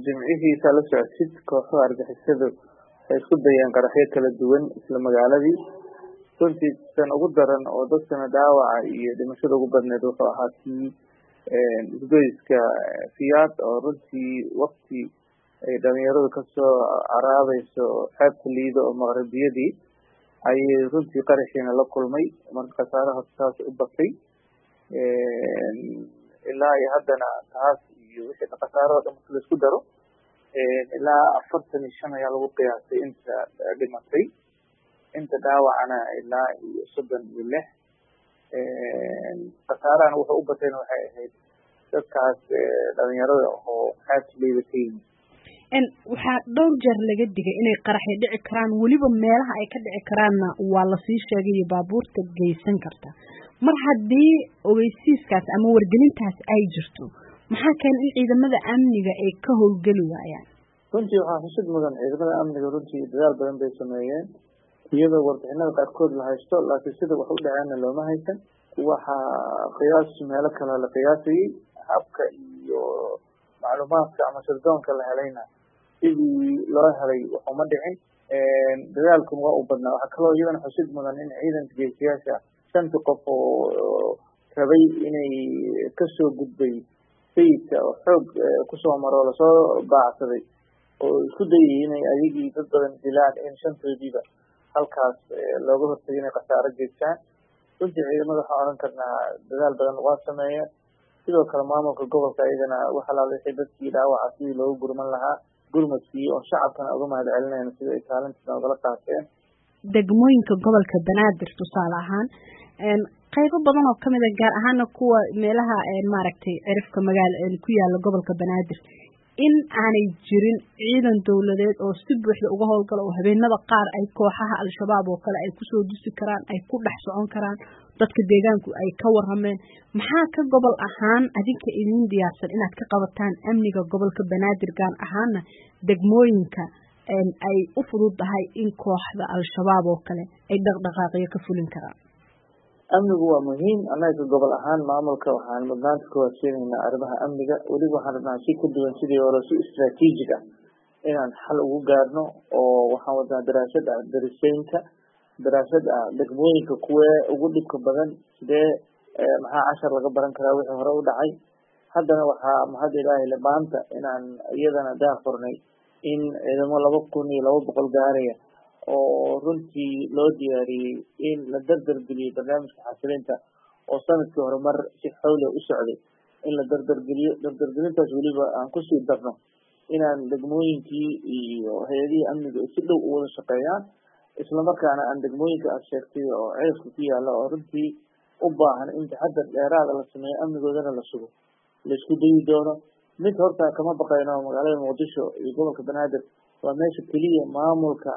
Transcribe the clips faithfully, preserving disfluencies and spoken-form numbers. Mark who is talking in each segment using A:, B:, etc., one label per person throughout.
A: jimcihii la socodsid kooxaha argagixisadu ay isku dayeen qaraxyo kala duwan isla magaaladii runtii tan ugu daran oo dadkana dhaawaca iyo dhimashada ugu badneed wuxuu ahaa kii isgoyska Fiyaad oo runtii waqti ay dhalinyaradu kasoo caraabayso xeebta Liido oo maqribiyadii ayay runtii qaraxiina la kulmay marka khasaaraha taas u batay ilaa iyo haddana taas iyo wixii khasaaro dhan la isku daro ilaa afartan iyo shan ayaa lagu qiyaasay inta dhimatay inta dhaawacana ilaa iyo soddon iyo lix khasaarahana wuxuu u batayna waxay ahayd dadkaas dhalinyarada oo xeebta Liido ka yimid
B: waxaa dhowr jeer laga digay inay qaraxyo dhici karaan weliba meelaha ay ka dhici karaanna waa lasii sheegay iyo baabuurta geysan karta mar haddii ogeysiiskaas ama wargelintaas ay jirto maxaa keenay in ciidamada amniga ay ka howlgeli waayaan
A: runtii waxaa xusid mudan ciidamada amniga runtii dadaal badan bay sameeyeen iyadoo warbixinada qaarkood la haysto laakiin sida wax u dhaceena looma haysan waxaa qiyaas meelo kale la qiyaasayay habka iyo macluumaadka ama sirdoonka la helayna sidii loo helay waxuma dhicin dadaalkuna waa u badnaa waxaa kaloo iyadana xusid mudan in ciidanka geesiyaasha shanti qof oo rabay inay kasoo gudbay sayidka oo xoog kusoo maro lasoo baacsaday oo isku dayay inay ayagii dad badan dilaan in shantoodiiba halkaas looga hortagay inay khasaaro geystaan runtii ciidamada waxaan odhan karnaa dadaal badan waa sameeyeen sidoo kale maamulka gobolka iyagana waxa la wixii dadkii dhaawaca sidii loogu gurman lahaa gurmadkii oo shacabkana uga mahad celinayna sida ay kaalintiina ugala qaateen
B: degmooyinka gobolka Banaadir tusaale ahaan qaybo badan oo kamid ah gaar ahaan kuwa meelaha maaragtay cirifka magaalo ku yaala gobolka Banaadir in aanay jirin ciidan dawladeed oo si buuxda uga howlgalo oo habeenada qaar ay kooxaha al-shabaab oo kale ay ku soo dusi karaan ay ku dhex socon karaan dadka deegaanku ay ka warrameen maxaa ka gobol ahaan adinka idin diyaarsan inaad ka qabataan amniga gobolka Banaadir gaar ahaan degmooyinka ay u fududahay in kooxda al-shabaab oo kale ay dhaqdhaqaaqyo ka fulin karaan
A: amnigu waa muhiim anaga gobol ahaan maamulka waxaan mudnaanta ku wasiinaynaa arrimaha amniga weliba waxaan rabnaa si ka duwan sidii hore si istiraatiijig ah inaan xal ugu gaarno oo waxaan wadnaa daraasad ah darisaynta daraasad ah degmooyinka kuwee ugu dhibka badan sidee maxaa cashar laga baran karaa wixii hore u dhacay haddana waxaa mahad ilaahay le maanta inaan iyadana daafurnay in ciidamo laba kun iyo laba boqol gaaraya oo runtii loo diyaariyey in la dardargeliyo barnaamijka xasilinta oo sanadkii hore mar si xawli u socday in la dardargeliyo dardargelintaas weliba aan kusii darno inaan degmooyinkii iyo hay-adihii amniga si dhow u wada shaqeeyaan islamarkaana aan degmooyinka aad sheegtay oo ceelka ku yaala oo runtii u baahan in taxadar dheeraada la sameeyo amnigoodana la sugo la isku dayi doono mid horta kama baqayno magaalada Muqdisho iyo gobolka Banaadir waa meesha keliya maamulka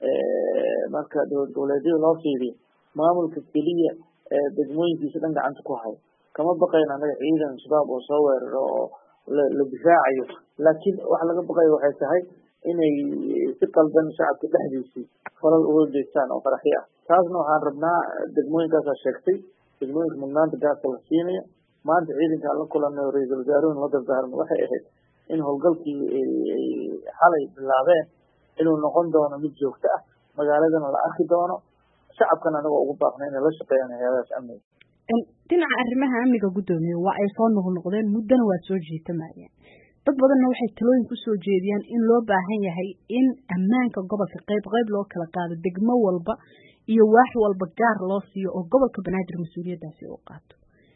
A: marka dowlad goboleedyada loo fiiriyo maamulka keliya degmooyinkiisa dhan gacanta ku hayo kama baqayno anaga ciidan shabaab oo soo weeraro oo la difaacayo laakiin waxa laga baqayo waxay tahay inay si qaldan shacabka dhexdiisii falal uga geystaan oo qaraxyo ah taasna waxaan rabnaa degmooyinkaasaa sheegtay degmooyinka mudnaanta gaarka la siinayo maanta ciidanka aan la kulanay oo ra-iisul wasaaruhuna la dardaarmay waxay ahayd in howlgalkii xalay bilaabeen inuu noqon doono mid joogto ah magaaladana la arki doono shacabkana anagoo ugu baaqnay inay la shaqeeyaan hay-adahaas amniga
B: dhinaca arrimaha amniga guddoomiye waa ay soo noqnoqdeen muddana waa soo jiitamayeen dad badanna waxay talooyin ku soo jeediyaan in loo baahan yahay in ammaanka gobolka qayb qayb loo kala qaado degmo walba iyo waax walba gaar loo siiyo oo gobolka Banaadir mas'uuliyadaasi uu qaato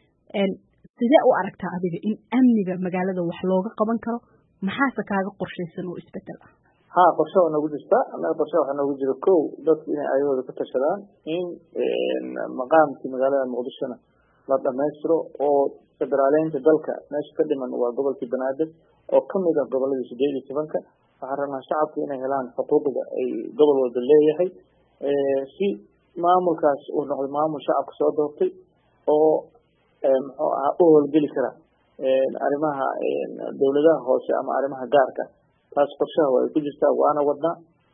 B: sidee u aragtaa adiga in amniga magaalada wax looga qaban karo maxaase kaaga qorshaysan oo isbedel ah
A: ha qorshe waa nagu jirta anaga qorshe waxaa nagu jira kow dadku inay ayagooda ka tashadaan in maqaamkii magaalada Muqdishona la dhamaystiro oo federaaleynta dalka meesha ka dhiman waa gobolkii Banaadir oo kamid ah goboladii sideed iyo tobanka waxaan rabnaa shacabku inay helaan xuquuqda ay gobol walba leeyahay si maamulkaas uu noqdo maamul shacabka soo doortay oo muxuu ahaa u howlgeli kara arrimaha dowladaha hoose ama arrimaha gaarka taas qorshaha waa ay ku jirtaa waana wadnaa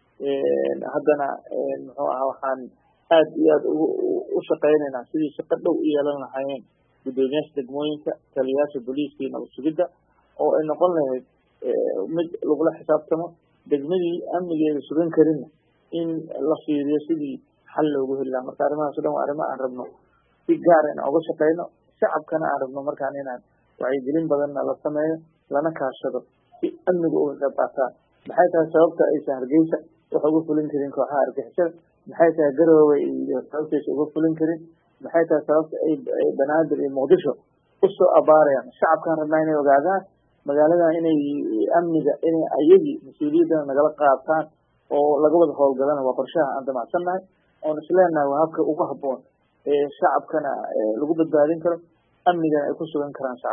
A: haddana muxuu ahaa waxaan aad iyo aad u shaqeynaynaa sidii shaqo dhow u yeelan lahaayeen guddoomiyaasha degmooyinka taliyayaasha booliiska iyo nabad sugidda oo ay noqon lahayd mid lagula xisaabtamo degmadii amnigeeda sugan karin in la fiiriyo sidii xal loogu heli lahaa marka arrimahaas oo dhan waa arrimo aan rabno si gaar ah inaan uga shaqeyno shacabkana aan rabno markaan inaan wacyigelin badanna la sameeyo lana kaashado si amniga uga qayb qaataan maxay tahay sababta aysan hargeysa wax uga fulin karin kooxaha argixisada maxay tahay garowe iyo sababta aysan uga fulin karin maxay tahay sababta ay banaadir iyo muqdisho usoo abaarayaan shacabkaan rabnaa inay ogaadaan magaaladan inay amniga inay ayagii mas-uuliyadana nagala qaataan oo laga wada howlgalana waa qorshaha aan damacsannahay oon isleenahay waa habka ugu habboon ee shacabkana lagu badbaadin karo amnigana ay ku sugan karaan shacab